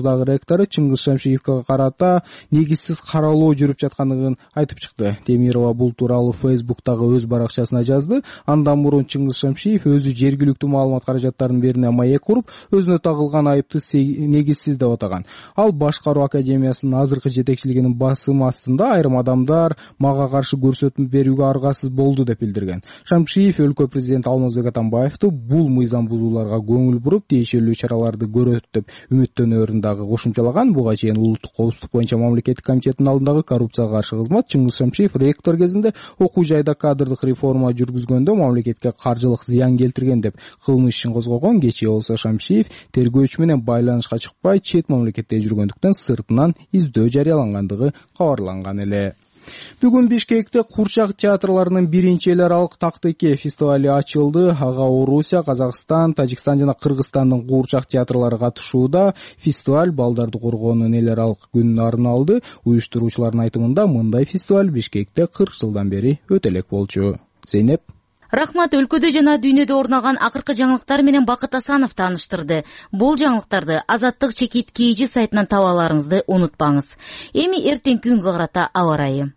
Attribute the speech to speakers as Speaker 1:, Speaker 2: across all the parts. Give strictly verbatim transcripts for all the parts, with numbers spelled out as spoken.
Speaker 1: коллеждагы ректору Чыңгыз Шамшиевке карата негизсиз каралоо жүрүп жаткандыгын айтып чыкты. Темирова бул тууралуу Facebook'тагы өз баракчасына жазды. Андан мурун Чыңгыз Шамшиев өзү жергиликтүү маалымат каражаттарынын бирине маек куруп, өзүнө тагылган айыпты негизсиз деп атаган. Ал Башкаруу академиясынын азыркы жетекчилигинин басымы астында айрым адамдар мага каршы көрсөтмө берүүгө аргасыз болду деп билдирген. Шамшиев өлкө президенти Алмазбек Атамбаевду бул мыйзам бузууларга көңүл буруп, тиешелүү чараларды көрөт деп үмүттөнөөрүн дагы кошумчалаган. Буга чейин улуттук коопсуздук боюнча мамлекеттик комитеттин алдындагы коррупцияга каршы кызмат Чыңгыз Шамшиев ректор кезинде окуу жайда кадрдык реформа жүргүзгөндө мамлекетке каржылык зыян келтирген деп кылмыш ишин козгогон. Кечээ болсо Шамшиев тергөөчү менен байланышка чыкпай, чет мамлекетте жүргөндүктөн сыртынан издөө жарыялангандыгы кабарланган эле. Бүгүн Бишкекте Курчак театрларынын биринчи эл аралык Тактыке фестивали ачылды. Ага Орусия, Казакстан, Тажикстан жана Кыргызстандын Курчак театрлары катышууда. Фестиваль балдарды коргоонун эл аралык күнүнө арналды. Уюштуруучулардын айтымында мындай фестиваль Бишкекте кырк жылдан бери өтө элек болчу. Зейнеп.
Speaker 2: Рахмат, өлкөдө жана дүйнөдө орнаган акыркы жаңылыктар менен Бакыт Асанов тааныштырды. Бул жаңылыктарды Азаттык чекит kg сайтынан таба аларыңызды унутпаңыз. Эми эртең күнгө карата аба ырайы.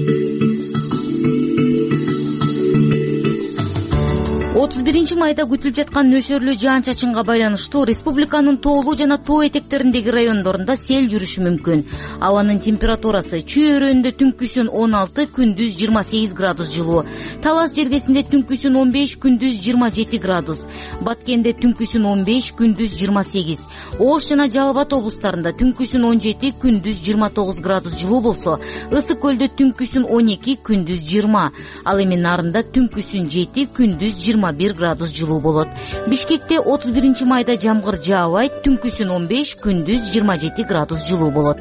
Speaker 2: отуз биринчи майда күтүлүп жаткан нөсөрлүү жаан-чачынга байланыштуу республиканын тоолуу жана тоо этектериндеги райондорунда сел жүрүшү мүмкүн. Абанын температурасы чөйрөндө түнкүсүн он алты, күндүз жыйырма сегиз градус жылуу. Талас жергесинде түнкүсүн он беш, күндүз жыйырма жети градус. Баткенде түнкүсүн он беш, күндүз жыйырма сегиз. Ош жана Жалал Абад облустарында түнкүсүн он жети, күндүз жыйырма тогуз градус жылуу болсо, Ысык көлдө түнкүсүн он эки, күндүз жыйырма. Ал эми Нарында түнкүсүн жети, күндүз жыйырма бир градус жылуу болот. Бишкекте отуз биринчи майда жамгыр жаабайт, түнкүсүн он беш, күндүз жыйырма жети градус жылуу болот.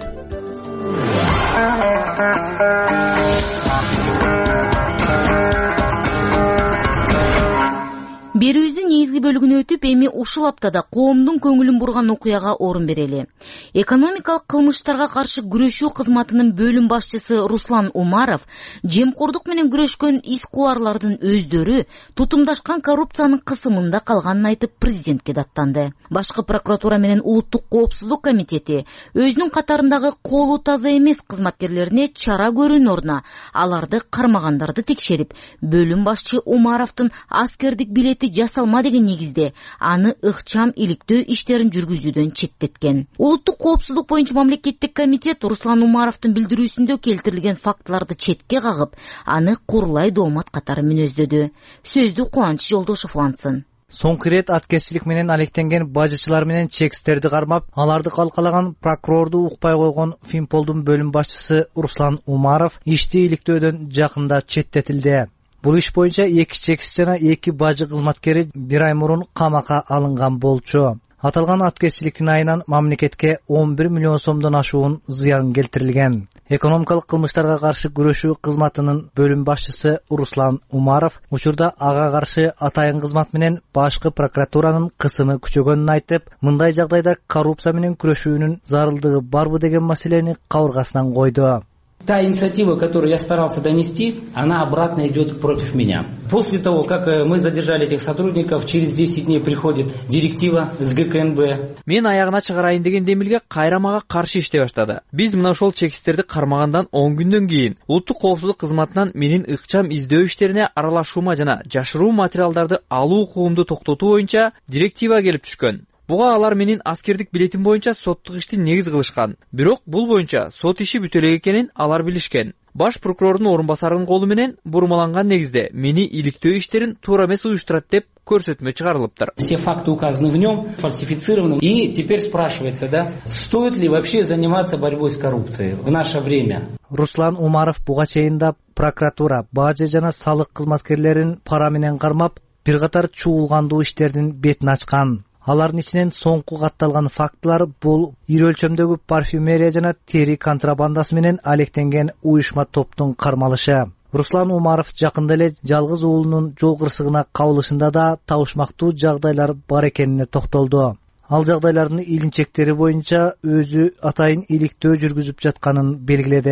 Speaker 2: Берүүбүздүн негизги бөлүгүнө өтүп, эми ушул аптада коомдун көңүлүн бурган окуяга орун берели. Экономикалык кылмыштарга каршы күрөшүү кызматынын бөлүм башчысы Руслан Умаров жемкордук менен күрөшкөн ис кубарлардын өздөрү тутумдашкан коррупциянын кысымында калганын айтып президентке даттанды. Башкы прокуратура менен улуттук коопсуздук комитети өзүнүн катарындагы колу таза эмес кызматкерлерине чара көрүүнүн ордуна аларды кармагандарды текшерип, бөлүм башчы Умаровдун аскердик билети жасалма деген негизде аны ыкчам иликтөө иштерин жүргүзүүдөн четтеткен. Улуттук коопсуздук боюнча мамлекеттик комитет Руслан Умаровдун билдирүүсүндө келтирилген фактыларды четке кагып, аны курулай доомат катары мүнөздөдү. Сөздү Кубаныч Жолдошов улантсын.
Speaker 3: Соңку ирет аткезчилик менен алектенген бажычылар менен чекстерди кармап, аларды калкалаган прокурорду укпай койгон Финполдун бөлүм башчысы Руслан Умаров ишти иликтөөдөн жакында четтетилди. Бул иш боюнча эки чекис жана эки бажы кызматкери бир ай мурун камакка алынган болчу. Аталган аткезчиликтин айынан мамлекетке он бир миллион сомдон ашуун зыян келтирилген. Экономикалык кылмыштарга каршы күрөшүү кызматынын бөлүм башчысы Руслан Умаров учурда ага каршы атайын кызмат менен башкы прокуратуранын кысымы күчөгөнүн айтып, мындай жагдайда коррупция менен күрөшүүнүн зарылдыгы барбы деген маселени кабыргасынан койду.
Speaker 4: Та инициатива, которую я старался донести, она обратно идет против меня. После того, как мы задержали этих сотрудников, через десять дней приходит директива с гэ ка эн бэ.
Speaker 5: Мен аягына чыгарайын деген демилге кайрамага каршы иштей баштады. Биз мына ошол чекистерди кармагандан он күндөн кийин улуттук коопсуздук кызматынан менин ыкчам издөө иштерине аралашуума жана жашыруу материалдарды алуу укугумду токтотуу боюнча директива келип түшкөн. Буга алар менин аскердик билетим боюнча соттук ишти негиз кылышкан. Бирок бул боюнча сот иши бүтө элек экенин алар билишкен. Баш прокурордун орун басарынын колу менен бурмаланган негизде мени иликтөө иштерин туура эмес уюштурат деп көрсөтмө чыгарылыптыр.
Speaker 4: Все факты указаны в нем, фальсифицированы. И теперь спрашивается, да, стоит ли вообще заниматься борьбой с коррупцией в наше время?
Speaker 3: Руслан Умаров буга чейин да прокуратура, бажы жана салык кызматкерлерин пара менен кармап, бир катар чуулгандуу иштердин бетин ачкан. Алардын ичинен соңку катталган фактылар бул ири өлчөмдөгү парфюмерия жана тери контрабандасы менен алектенген уюшма топтун кармалышы. Руслан Умаров жакында эле жалгыз уулунун жол кырсыгына кабылышында да табышмактуу жагдайлар бар экенине токтолду. Ал жагдайлардын илинчектери боюнча өзү атайын иликтөө жүргүзүп жатканын белгиледи.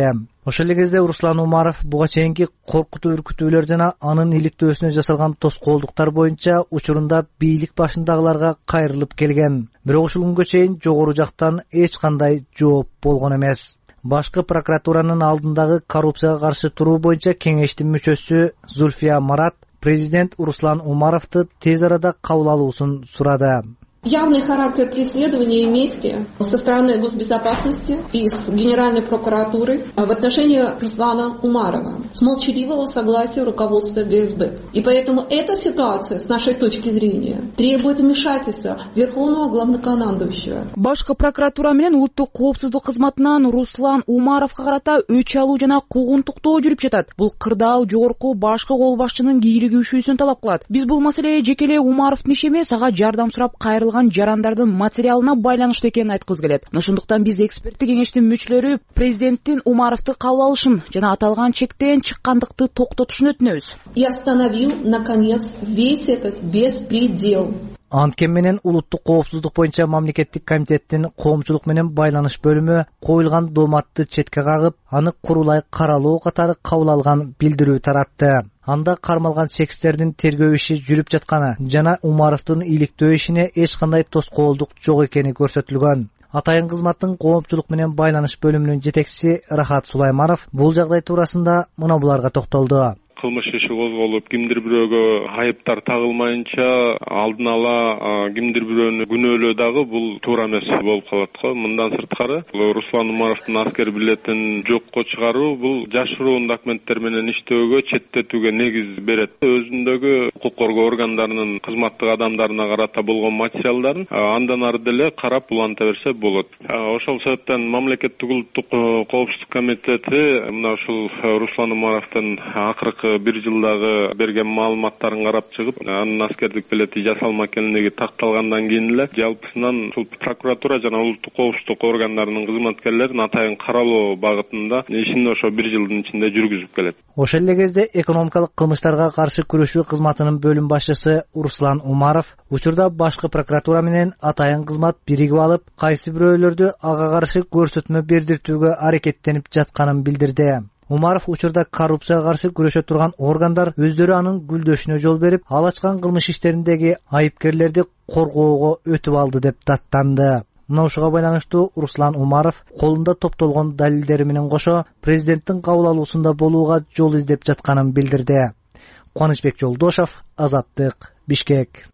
Speaker 3: Ошол эле кезде Руслан Умаров буга чейинки коркутуу үркүтүүлөр жана анын иликтөөсүнө жасалган тоскоолдуктар боюнча учурунда бийлик башындагыларга кайрылып келген. Бирок ушул күнгө чейин жогору жактан эч кандай жооп болгон эмес. Башкы прокуратуранын алдындагы коррупцияга каршы туруу боюнча кеңештин мүчөсү Зульфия Марат президент Руслан Умаровду тез арада кабыл алуусун сурады.
Speaker 6: Явный характер преследования и мести со стороны госбезопасности и с Генеральной прокуратуры в отношении Руслана Умарова с молчаливого согласия руководства ГСБ. И поэтому эта ситуация, с нашей точки зрения, требует вмешательства Верховного главнокомандующего.
Speaker 7: Башкы прокуратура менен улуттук коопсуздук кызматынан Руслан Умаровго карата өч алуу жана куугунтуктоо жүрүп жатат. Бул кырдаал жогорку башкы кол башчынын кийлигишүүсүн талап кылат. Биз бул маселе жеке эле Умаровдун иши эмес, ага жардам сурап кайрылган жарандардын материалына байланыштуу экенин айткыбыз келет. Ошондуктан биз эксперттик кеңештин мүчөлөрү президенттин Умаровду кабыл алышын жана аталган чектен чыккандыкты токтотушун өтүнөбүз.
Speaker 6: И остановил наконец весь этот беспредел.
Speaker 3: Анткени менен улуттук коопсуздук боюнча мамлекеттик комитеттин коомчулук менен байланыш бөлүмү коюлган дооматты четке кагып, аны курулай каралоо катары кабыл алган билдирүү таратты. Анда кармалган чекстердин тергөө иши жүрүп жатканы жана Умаровдун иликтөө ишине эч кандай тоскоолдук жок экени көрсөтүлгөн. Атайын кызматтын коомчулук менен байланыш бөлүмүнүн жетекчиси Рахат Сулаймаров бул жагдай туурасында мына буларга токтолду.
Speaker 8: Кылмыш иши козголуп, кимдир бирөөгө айыптар тагылмайынча алдын ала кимдир бирөөнү күнөөлөө дагы бул туура эмес болуп калат го. Мындан сырткары Руслан Умаровдун аскер билетин жокко чыгаруу бул жашыруун документтер менен иштөөгө, четтетүүгө негиз берет. Өзүндөгү укук коргоо органдарынын кызматтык адамдарына карата болгон материалдарын андан ары деле карап уланта берсе болот. Ошол себептен мамлекеттик улуттук коопсуздук комитети мына ушул Руслан Умаровдун акыркы бир жылдагы берген маалыматтарын карап чыгып, анын аскердик билети жасалма экенлиги такталгандан кийин эле жалпысынан ушул прокуратура жана улуттук коопсуздук органдарынын кызматкерлерин атайын каралоо багытында ишин ошо бир жылдын ичинде жүргүзүп келет.
Speaker 3: Ошол эле кезде экономикалык кылмыштарга каршы күрөшүү кызматынын бөлүм башчысы Руслан Умаров учурда башкы прокуратура менен атайын кызмат биригип алып, кайсы бирөөлөрдү ага каршы көрсөтмө бердиртүүгө аракеттенип жатканын билдирди. Умаров учурда коррупцияга каршы күрөшө турган органдар өздөрү анын гүлдөшүнө жол берип, ал ачкан кылмыш иштериндеги айыпкерлерди коргоого өтүп алды деп даттанды. Мына ушуга байланыштуу Руслан Умаров колунда топтолгон далилдери менен кошо президенттин кабыл алуусунда болууга жол издеп жатканын билдирди. Кубанычбек Жолдошов, Азаттык, Бишкек.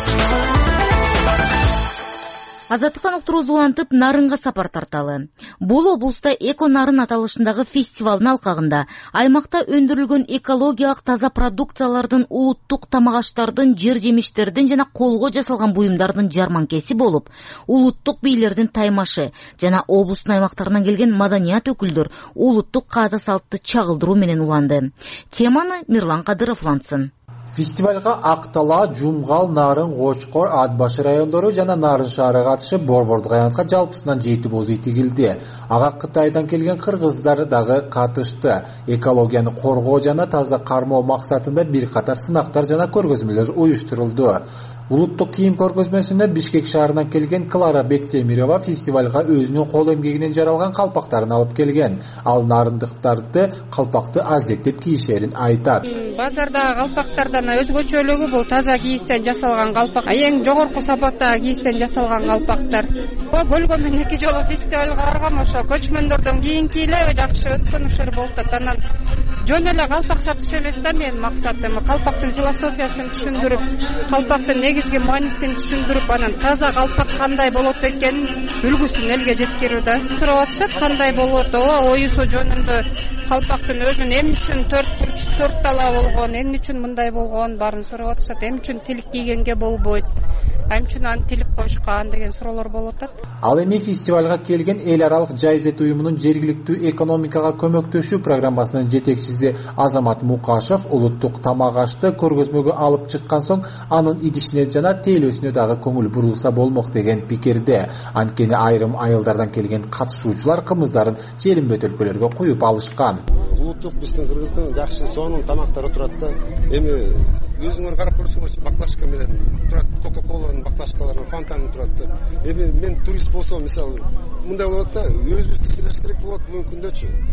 Speaker 2: Азаттыктан уктурууз улантып Нарынга сапар тарталы. Бул облуста Эко Нарын аталышындагы фестивалдын алкагында аймакта өндүрүлгөн экологиялык таза продукциялардын, улуттук тамак-аштардын, жер жемиштердин жана колго жасалган буюмдардын жарманкеси болуп, улуттук бийлердин таймашы жана облустун аймактарынан келген маданият өкүлдөр улуттук каада салтты чагылдыруу менен уланды. Теманы Мирлан Кадыров улантсын.
Speaker 9: Фестивалга Актала, Жумгал, Нарын, Кочкор, Ат Башы райондору жана Нарын шаары катышып, Борбордук аянтка жалпысынан жети боз ит тигилди. Ага Кытайдан келген кыргыздар дагы катышты. Экологияны коргоо жана таза кармоо максатында бир катар сынактар жана көргөзмөлөр уюштурулду. Улуттук кийим көргөзмөсүнө Бишкек шаарынан келген Клара Бектемирова фестивалга өзүнүн кол эмгегинен жаралган калпактарын алып келген. Ал нарындыктарды калпакты аздеттеп кийишерин айтат.
Speaker 10: Базарда калпактардан өзгөчөлүгү бул таза кийистен жасалган калпак. Эң жогорку сапаттагы кийистен жасалган калпактар. Көлгө мен эки жолу фестивалга баргам, ошо көчмөндөрдөн кийинки эле жакшы өткөн ушер болуп атат. Анан жөн эле калпак сатыш эмес да менин максатым. Калпактын философиясын түшүндүрүп, калпактын негизги маанисин түшүндүрүп, анан таза калпак кандай болот экенин үлгүсүн элге жеткирүү да. Сурап атышат кандай болот, ооба оюсу жөнүндө калпактын өзүн эмне үчүн төрт бурч төрт тала болгон, эмне үчүн мындай болгон баарын сурап атышат. Эмне үчүн тилик кийгенге болбойт, эмне үчүн аны тилик коюшкан деген суроолор болуп атат.
Speaker 9: Ал эми фестивалга келген эл аралык жайзет уюмунун жергиликтүү экономикага көмөктөшүү программасынын жетекчиси Азамат Мукашев улуттук тамак-ашты көргөзмөгө алып чыккан соң анын идишине жана тейлөөсүнө дагы көңүл бурулса болмок деген пикирде. Анткени айрым айылдардан келген катышуучулар кымыздарын желим бөтөлкөлөргө куюп алышкан.
Speaker 11: Улуттук биздин кыргыздын жакшы сонун тамактары турат да. Эми өзүңөр карап көрсөңөрчү, баклажка менен турат, Кока-Коланын баклажкалары, Фантаны турат да. Эми мен турист болсом, мисалы, мындай болот да, өзүбүздү сыйлаш керек болот бүгүнкү күндөчү.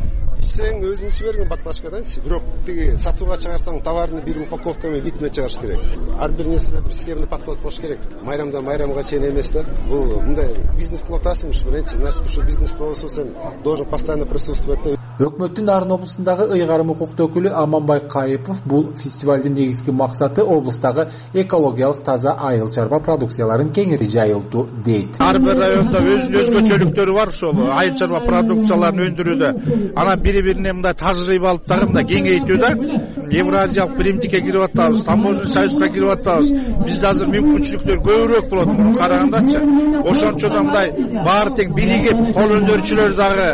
Speaker 11: ичсең өзүң иче берген баклажкадан бирок тиги сатууга чыгарсаң товарны бир упаковка менен вид менен чыгарыш керек. Ар бир нерседе бир схемный подход болуш керек. Майрамдан майрамга чейин эмес да. Бул мындай бизнес кылып атасың, значит, ушу бизнес болсо сен должен постоянно присутствовать.
Speaker 9: Өкмөттүн Нарын облусундагы ыйгарым укуктуу өкүлү Аманбай Кайыпов бул фестивалдын негизги максаты облустагы экологиялык таза айыл чарба продукцияларын кеңири жайылтуу дейт.
Speaker 12: Ар бир районда өзүнүн өзгөчөлүктөрү бар ошол айыл чарба продукцияларын өндүрүүдө. Анан бири-бирине мындай тажрыйба алып дагы мындай кеңейтүүдө Евразиялык биримдикке кирип атабыз, таможенный союзга кирип атабыз. Бизде азыр мүмкүнчүлүктөр көбүрөөк болот муну карагандачы. Ошончо да мындай баары тең биригип кол өндүрүүчүлөр дагы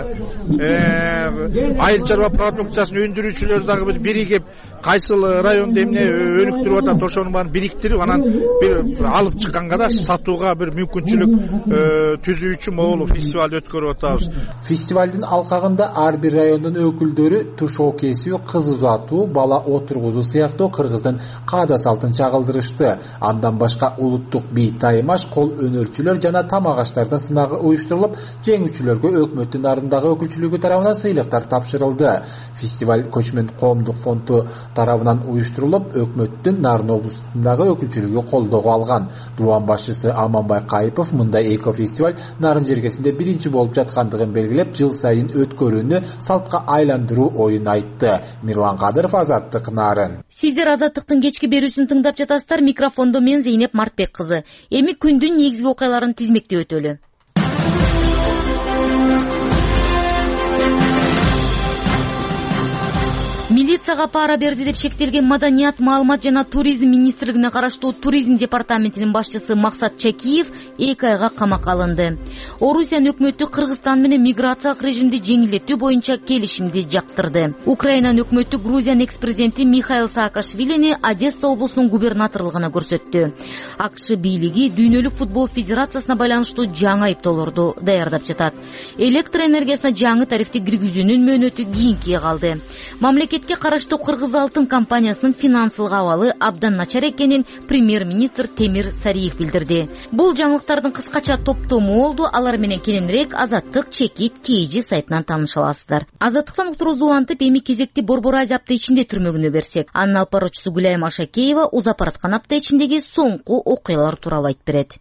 Speaker 12: айыл чарба продукциясын өндүрүүчүлөр дагы биригип кайсыл районда эмне өнүктүрүп атат ошонун баарын бириктирип анан бир алып чыкканга да сатууга бир мүмкүнчүлүк түзүү үчүн могул фестивалды өткөрүп атабыз.
Speaker 9: Фестивалдын алкагында ар бир райондун өкүлдөрү тушоо кесүү, кыз узатуу, бала отургузуу сыяктуу кыргыздын каада салтын чагылдырышты. Андан башка улуттук бий таймаш, кол өнөрчүлөр жана тамак аштардын сынагы уюштурулуп, жеңүүчүлөргө өкмөттүн Нарындагы өкүлчүлүгү тарабынан сыйлыктар тапшырылды. Фестиваль Көчмөн коомдук фонду тарабынан уюштурулуп, өкмөттүн Нарын облусундагы өкүлчүлүгү колдоо алган. Дубан башчысы Аманбай Кайыпов мындай эко-фестиваль Нарын жергесинде биринчи болуп жаткандыгын белгилеп, жыл сайын өткөрүүнү салтка айландыруу оюн айтты. Мирлан Кадыров, Азаттык, Нарын.
Speaker 2: Сиздер Азаттыктын кечки берүүсүн тыңдап жатасыздар. Микрофондо мен Зейнеп Мартбек кызы. Эми күндүн негизги окуяларын тизмектеп өтөлү. Милицияга пара берди деп шектелген Маданият, маалымат жана туризм министрлигине караштуу туризм департаментинин башчысы Максат Чакиев эки айга камакка алынды. Орусиянын өкмөтү Кыргызстан менен миграциялык режимди жеңилдетүү боюнча келишимди жактырды. Украинанын өкмөтү Грузиянын экс-президенти Михаил Саакашвилини Одесса облусунун губернаторлугуна көрсөттү. АКШ бийлиги Дүйнөлүк футбол федерациясына байланыштуу жаңы айыптоолорду даярдап жатат. Электр энергиясына жаңы тарифти киргизүүнүн мөөнөтү кийинкиге калды. Мамлекетке караштуу Кыргыз Алтын компаниясынын финансылык абалы абдан начар экенин премьер-министр Темир Сариев билдирди. Бул жаңылыктардын кыскача топтому болду. Алар менен кененирээк Азаттык Чекит Кейжи сайтынан тааныша аласыздар. Азаттыктан уктурууну улантып, эми кезекти Борбор Азия апта ичинде түрмөгүнө берсек, анын алып баруучусу Гүлайым Ашакеева узап бараткан апта ичиндеги соңку окуялар тууралуу айтып берет.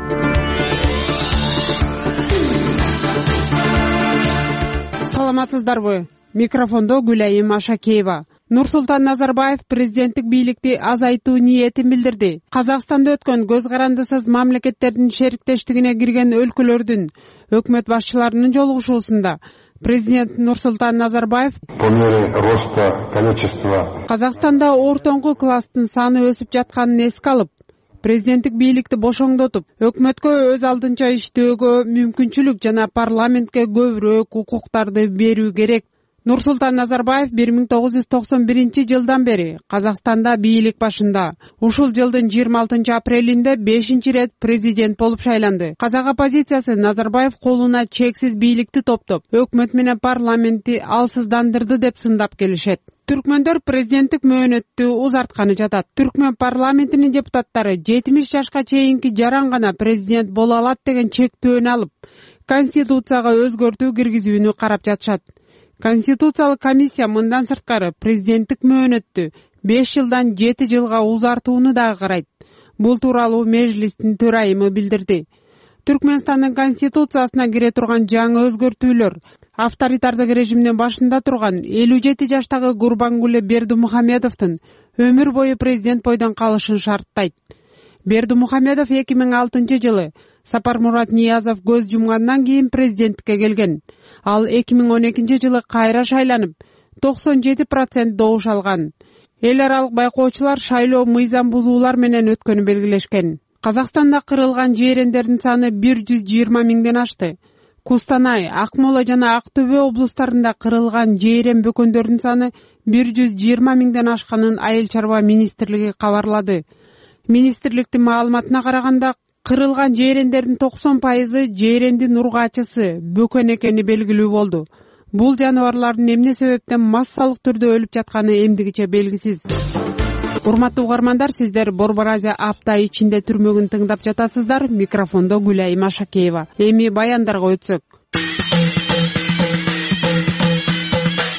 Speaker 13: Саламатсыздарбы? Микрофондо Гүлайым Ашакеева. Нурсултан Назарбаев президенттик бийликти азайтуу ниетин билдирди. Казакстанда өткөн көз карандысыз мамлекеттердин шериктештигине кирген өлкөлөрдүн өкмөт башчыларынын жолугушуусунда президент Нурсултан Назарбаев
Speaker 14: по мере роста количества
Speaker 13: Казакстанда ортоңку класстын саны өсүп жатканын эске алып, президенттик бийликти бошоңдотуп, өкмөткө өз алдынча иштөөгө мүмкүнчүлүк жана парламентке көбүрөөк укуктарды берүү керек. Нурсултан Назарбаев бир миң тогуз жүз токсон биринчи жылдан бери Казакстанда бийлик башында. Ушул жылдын жыйырма алтынчы апрелинде бешинчи ирет президент болуп шайланды. Казак оппозициясы Назарбаев колуна чексиз бийликти топтоп, өкмөт менен парламентти алсыздандырды деп сындап келишет. Түркмөндөр президенттик мөөнөттү узартканы жатат. Түркмөн парламентинин депутаттары жетимиш жашка чейинки жаран гана президент боло алат деген чектөөнү алып, конституцияга өзгөртүү киргизүүнү карап жатышат. Конституциялык комиссия мындан сырткары президенттик мөөнөттү беш жылдан жети жылга узартууну дагы карайт. Бул тууралуу Мejлистин төрайымы билдирди. Түркмөнстандын конституциясына кире турган жаңы өзгөртүүлөр авторитардык режимдин башында турган элүү жети жаштагы Гурбангуле Бердимухамедовдун өмүр бою президент бойдон калышын шарттайт. Бердимухамедов эки миң алтынчы жылы Сапармурат Ниязов көз жумгандан кийин президенттикке келген. Ал эки миң он экинчи жылы кайра шайланып, токсон жети процент добуш алган. Эл аралык байкоочулар шайлоо мыйзам бузуулар менен өткөнү белгилешкен. Казакстанда кырылган жээрендердин саны бир жүз жыйырма миңден ашты. Кустанай, Акмола жана Актөбө облустарында кырылган жээрен бөкөндөрдүн саны бир жүз жыйырма миңден ашканын Айыл чарба министрлиги кабарлады. Министрликтин маалыматына караганда, кырылган жээрендердин токсон пайызы жээрендин ургаачысы бөкөн экени белгилүү болду. Бул жаныбарлардын эмне себептен массалык түрдө өлүп жатканы эмдигиче белгисиз. Урматтуу угармандар, сиздер Борбор Азия апта ичинде түрмөгүн тыңдап жатасыздар. Микрофондо Гүлайым Ашакеева. Эми баяндарга өтсөк.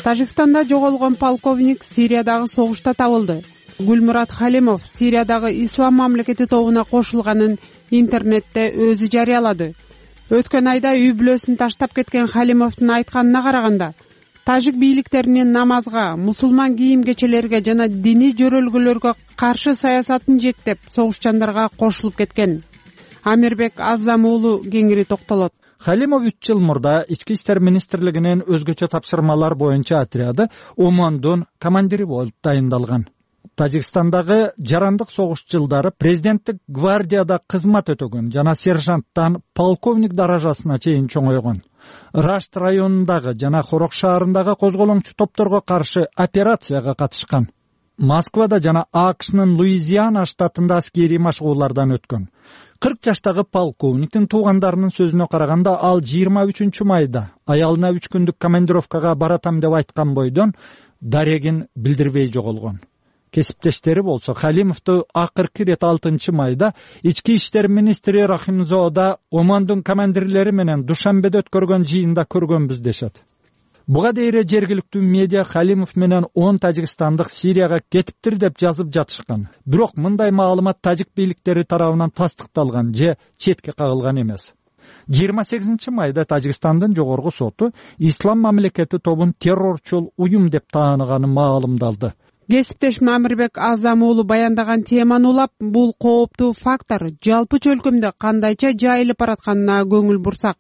Speaker 13: Тажикстанда жоголгон полковник Сириядагы согушта табылды. Гүлмурат Халимов Сириядагы Ислам мамлекети тобуна кошулганын интернетте өзү жарыялады. Өткөн айда үй бүлөсүн таштап кеткен Халимовдун айтканына караганда, тажик бийликтеринин намазга, мусулман кийим-кечелерге жана диний жөрөлгөлөргө каршы саясатын жектеп, согушчандарга кошулуп кеткен. Амирбек Аздам уулу кеңири токтолот.
Speaker 15: Халимов үч жыл мурда Ички иштер министрлигинин өзгөчө тапшырмалар боюнча отряды Омондун командири болуп дайындалган. Тажикстандагы жарандык согуш жылдары президенттик гвардияда кызмат өтөгөн жана сержанттан полковник даражасына чейин чоңойгон. Рашт районундагы жана Хорок шаарындагы козголоңчу топторго каршы операцияга катышкан. Москвада жана АКШнын Луизиана штатында аскерий машыгуулардан өткөн. кырк жаштагы полковниктин туугандарынын сөзүнө караганда, ал жыйырма үчүнчү майда аялына үч күндүк командировкага баратам деп айткан бойдон дарегин билдирбей жоголгон. Кесиптештери болсо Халимовду акыркы ирет алтынчы майда Ички иштер министри Рахимзода Омондун командирлери менен Душанбеде өткөргөн жыйында көргөнбүз дешет. Буга дейре жергиликтүү медиа Халимов менен он тажикстандык Сирияга кетиптир деп жазып жатышкан. Бирок мындай маалымат тажик бийликтери тарабынан тастыкталган же четке кагылган эмес. жыйырма сегизинчи майда Тажикстандын жогорку соту Ислам мамлекети тобун террорчул уюм деп тааныганы маалымдалды.
Speaker 13: Кесиптешим Амирбек Аздам уулу баяндаган теманы улап, бул кооптуу фактор жалпы чөлкөмдө кандайча жайылып баратканына көңүл бурсак.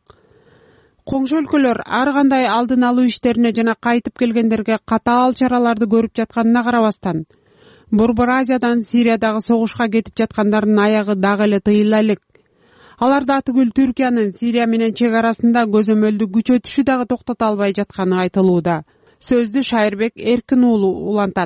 Speaker 13: Коңшу өлкөлөр ар кандай алдын алуу иштерине жана кайтып келгендерге катаал чараларды көрүп жатканына карабастан, Борбор Азиядан Сириядагы согушка кетип жаткандардын аягы дагы эле тыйыла элек. Аларда атүгүл Түркиянын Сирия менен чек арасында көзөмөлдү күчөтүшү дагы токтото албай жатканы айтылууда. Сөздү Шайырбек Эркин уулу улантат.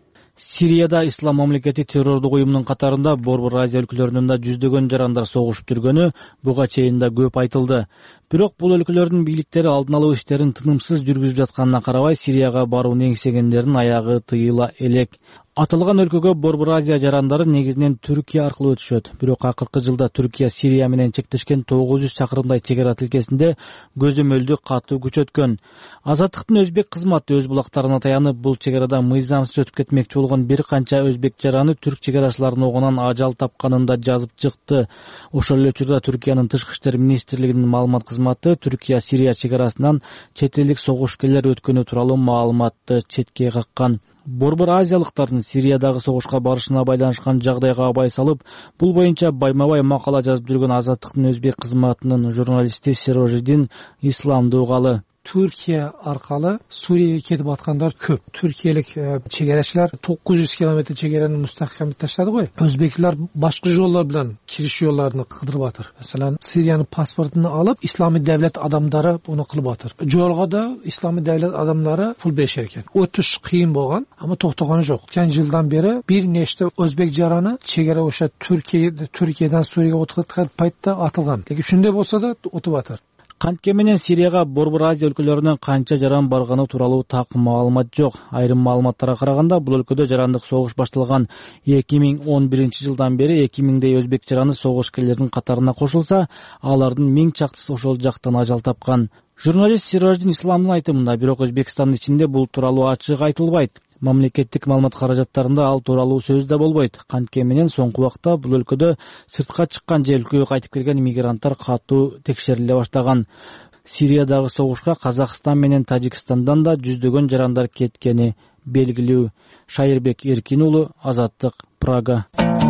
Speaker 16: Сирияда Ислам мамлекети террордук уюмунун катарында Борбор Азия өлкөлөрүнүн да жүздөгөн жарандар согушуп жүргөнү буга чейин да көп айтылды. Бирок бул өлкөлөрдүн бийликтери алдын алуу иштерин тынымсыз жүргүзүп жатканына карабай, Сирияга барууну эңсегендердин аягы тыйыла элек. Аталган өлкөгө Борбор Азия жарандары негизинен Түркия аркылуу өтүшөт. Бирок акыркы жылда Түркия Сирия менен чектешкен тогуз жүз чакырымдай чек ара тилкесинде көзөмөлдү катуу күчөткөн. Азаттыктын өзбек кызматы өз булактарына таянып, бул чек арада мыйзамсыз өтүп кетмекчи болгон бир канча өзбек жараны түрк чек арачыларынын огунан ажал тапканын да жазып чыкты. Ошол эле учурда Түркиянын тышкы иштер министрлигинин маалымат кызматы Түркия Сирия чек арасынан чет элдик согушкерлер өткөнү тууралуу маалыматты четке каккан. Борбор азиялыктардын Сириядагы согушка барышына байланышкан жагдайга абай салып, бул боюнча байма-бай макала жазып жүргөн Азаттыктын өзбек кызматынын журналисти Сирожидин Исламды угалы.
Speaker 17: Түркия аркылуу Сурияга кетип аткандар көп. Түркиялык чегарачылар тогуз жүз километр чегараны мустахкам таштады го. Өзбеклер башка жолдор менен кириш жолларын кыдырып атыр. Маселен, Сириянын паспортун алып, Исламий девлет адамдары буну кылып атыр. Жолго да Исламий девлет адамдары пул беришер экен. Өтүш кыйын болгон, ама токтогону жок. Өткөн жылдан бери бир нечте өзбек жараны чегара ошо Түркия Түркиядан Сурияга өткөн пайтта атылган. Лек ушундай болсо да өтүп атыр.
Speaker 16: Кантке менен Сирияга Борбор Азия өлкөлөрүнөн канча жаран барганы тууралуу так маалымат жок. Айрым маалыматтарга караганда, бул өлкөдө жарандык согуш башталган эки миң он биринчи жылдан бери эки миңдей өзбек жараны согушкерлердин катарына кошулса, алардын миң чактысы ошол жактан ажал тапкан. Журналист Сирождин Исламдын айтымында, бирок Өзбекстандын ичинде бул тууралуу ачык айтылбайт. Мамлекеттик маалымат каражаттарында ал тууралуу сөз да болбойт. Кантке менен соңку убакта бул өлкөдө сыртка чыккан же өлкөгө кайтып келген мигранттар катуу текшериле баштаган. Сириядагы согушка Казакстан менен Тажикстандан да жүздөгөн жарандар кеткени белгилүү. Шайырбек Эркин уулу, Азаттык, Прага.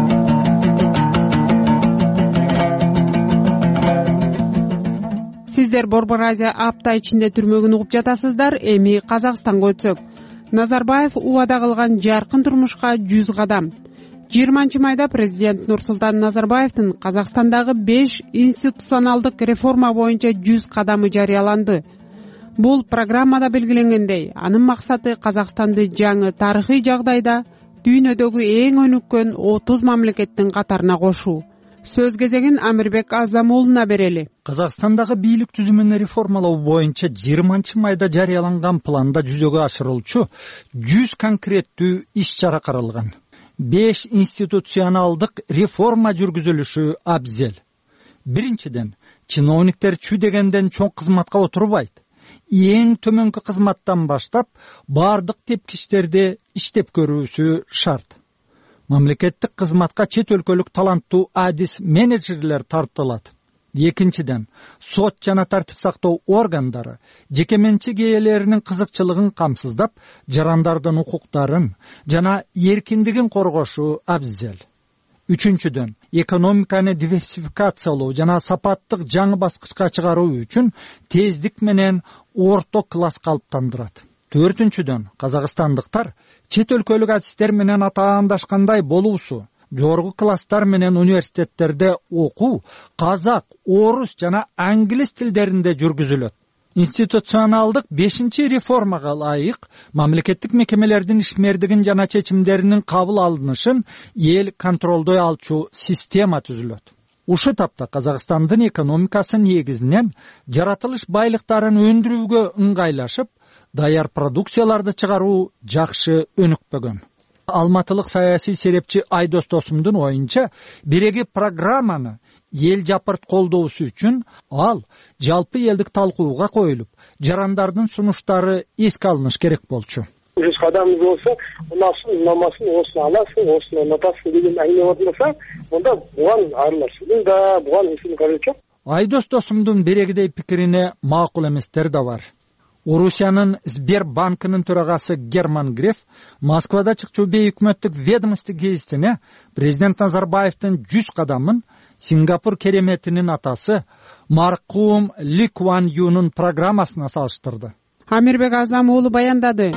Speaker 13: Сиздер Борбор Азия апта ичинде түрмөгүн угуп жатасыздар. Эми Казакстанга өтсөк. Назарбаев убада кылган жаркын турмушка жүз кадам. жыйырманчы майда президент Нурсултан Назарбаевдин Казакстандагы беш институционалдык реформа боюнча жүз кадамы жарыяланды. Бул программада белгиленгендей, анын максаты Казакстанды жаңы тарыхый жагдайда дүйнөдөгү эң өнүккөн отуз мамлекеттин катарына кошуу. Сөз кезегин Амирбек Аздам уулуна берели.
Speaker 15: Казакстандагы бийлик түзүмүн реформалоо боюнча жыйырманчы майда жарыяланган планда жүзөгө ашырылчу жүз конкреттүү иш чара каралган. беш институционалдык реформа жүргүзүлүшү абзел. Биринчиден, чиновниктер чүй дегенден чоң кызматка отурбайт. эң төмөнкү кызматтан баштап бардык тепкичтерди иштеп көрүүсү шарт. Мамлекеттик кызматка чет өлкөлүк таланттуу адис менеджерлер тартылат. Экинчиден, сот жана тартип сактоо органдары жеке менчик ээлеринин кызыкчылыгын камсыздап, жарандардын укуктарын жана эркиндигин коргошу абзел. Үчүнчүдөн, экономиканы диверсификациялоо жана сапаттык жаңы баскычка чыгаруу үчүн тездик менен орто класс калыптандырат. Төртүнчүдөн, казакстандыктар чет өлкөлүк адистер менен атаандашкандай болуусу, жогорку класстар менен университеттерде окуу казак, орус жана англис тилдеринде жүргүзүлөт. Институционалдык бешинчи реформага ылайык мамлекеттик мекемелердин ишмердигин жана чечимдеринин кабыл алынышын эл контролдой алчу система түзүлөт. Ушу тапта Казакстандын экономикасы негизинен жаратылыш байлыктарын өндүрүүгө ыңгайлашып, даяр продукцияларды чыгаруу жакшы өнүкпөгөн. Алматылык саясий серепчи Айдос Досумдун оюнча, биреги программаны эл жапырт колдоосу үчүн ал жалпы элдик талкууга коюлуп, жарандардын сунуштары эске алыныш керек болчу.
Speaker 18: Жүз кадамыңыз болсо, унасын, унамасын, осуну аласың, осуну унатасың деген әңгеме болмаса, онда буган аралашуудун да, буган эсин кажети жок.
Speaker 15: Айдос Досумдун берегидей пикирине макул эместер да бар. Орусиянын Сбербанкынын төрагасы Герман Греф Москвада чыкчу бейөкмөттүк ведомство гезитине президент Назарбаевдин жүз кадамын Сингапур кереметинин атасы маркум Ли Куан Юнун программасына салыштырды.
Speaker 13: Амирбек Азам уулу баяндады.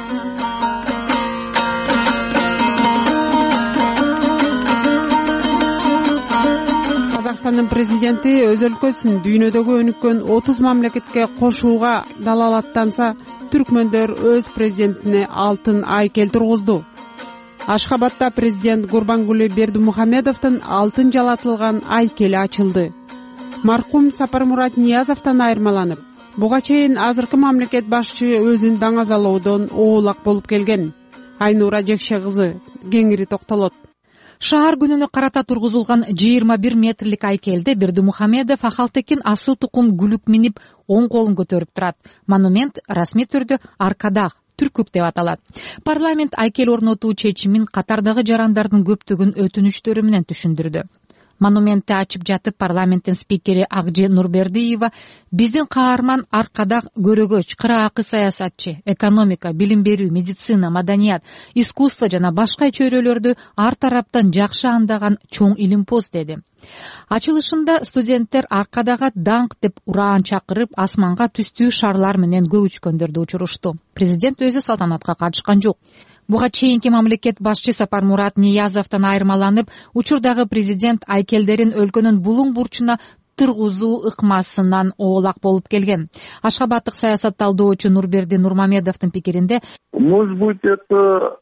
Speaker 13: Казакстандын президенти өз өлкөсүн дүйнөдөгү өнүккөн отуз мамлекетке кошууга далалаттанса, түркмөндөр өз президентине алтын айкел тургузду. Ашхабадда президент Гурбангулы Бердимухамедовдун алтын жалатылган айкели ачылды. Маркум Сапармурат Ниязовдон айырмаланып, буга чейин азыркы мамлекет башчы өзүн даңазалоодон оолак болуп келген. Айнура Жекше кызы кеңири токтолот.
Speaker 19: Шаар күнүнө карата тургузулган жыйырма бир метрлик айкелде Бердимухамедов Ахалтекин асыл тукум гүлүк минип оң колун көтөрүп турат. Монумент расмий түрдө Аркадах түркүк деп аталат. Парламент айкел орнотуу чечимин катардагы жарандардын көптөгүн өтүнүчтөрү менен түшүндүрдү. Монументти ачып жатып парламенттин спикери Акжи Нурбердиева биздин каарман Аркадах көрөгөч, кыраакы саясатчы, экономика, билим берүү, медицина, маданият, искусство жана башка чөйрөлөрдү ар тараптан жакшы андаган чоң илимпоз деди. Ачылышында студенттер Аркадага даңк деп ураан чакырып, асманга түстүү шарлар менен көгүчкөндөрдү учурушту. Президент өзү салтанатка катышкан жок. Буга чейинки мамлекет башчы Сапармурат Ниязовдон айырмаланып, учурдагы президент айкелдерин өлкөнүн булуң бурчуна тургузуу ыкмасынан оолак болуп келген. Ашхабаддык саясат талдоочу Нурберди Нурмамедовдун пикиринде,
Speaker 20: может быть, это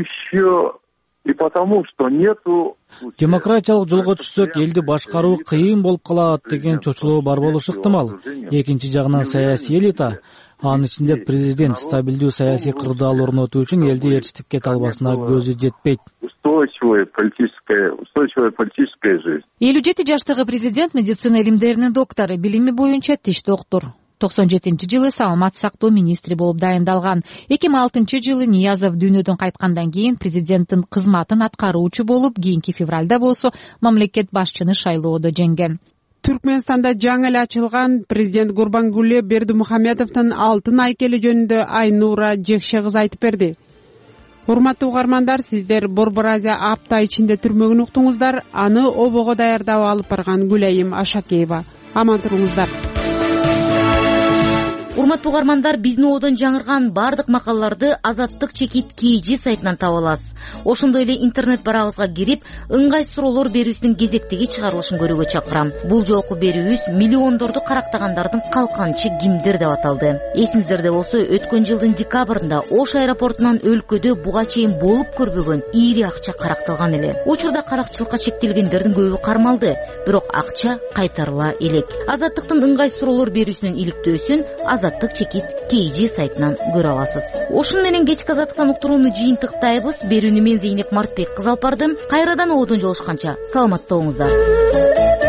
Speaker 20: еще и потому, что нету
Speaker 16: демократиялык жолго түшсөк, элди башкаруу кыйын болуп калат деген чочулоо бар болушу ыктымал. Экинчи жагынан саясий элита, анын ичинде президент стабилдүү саясий кырдаал орнотуу үчүн элди эрчтикке талбасына көзү жетпейт.
Speaker 20: Устойчивая политическая, устойчивая политическая жизнь.
Speaker 19: элүү жети жаштагы президент медицина илимдеринин доктору, билими боюнча тиш доктор. токсон жетинчи жылы саламат сактоо министри болуп дайындалган. эки миң алтынчы жылы Ниязов дүйнөдөн кайткандан кийин президенттин кызматын аткаруучу болуп, кийинки февралда болсо мамлекет башчыны шайлоодо жеңген.
Speaker 13: Түркменстанда жаңы эле ачылган президент Гурбангулы Бердимухамедовдун алтын айкели жөнүндө Айнура Жекше кызы айтып берди. Урматтуу угармандар, сиздер Борбор Азия апта ичинде түрмөгүн уктуңуздар. Аны обого даярдап алып барган Гүлайым Ашакеева. Аман туруңуздар.
Speaker 2: Урматтуу угармандар, биздин одон жаңырган бардык макалаларды Азаттык чекит кей жи сайтынан таба аласыз. Ошондой эле интернет барабызга кирип, ыңгай суроолор берүүсүнүн кезектеги чыгарылышын көрүүгө чакырам. Бул жолку берүүбүз миллиондорду карактагандардын калканчы кимдир деп аталды. Эсиңиздерде болсо, өткөн жылдын декабрында Ош аэропортунан өлкөдө буга чейин болуп көрбөгөн ийри акча каракталган эле. Учурда каракчылыкка чектелгендердин көбү кармалды, бирок акча кайтарыла элек. Азаттыктын ыңгай суроолор берүүсүнүн иликтөөсүн Азаттык чекит кей жи сайтынан көрө аласыз. Ошун менен кечки азаттыктан уктурууну жыйынтыктайбыз. Берүүнү мен Зейнеп Мартбек кызы алып бардым. Кайрадан одон жолушканча саламатта болуңуздар.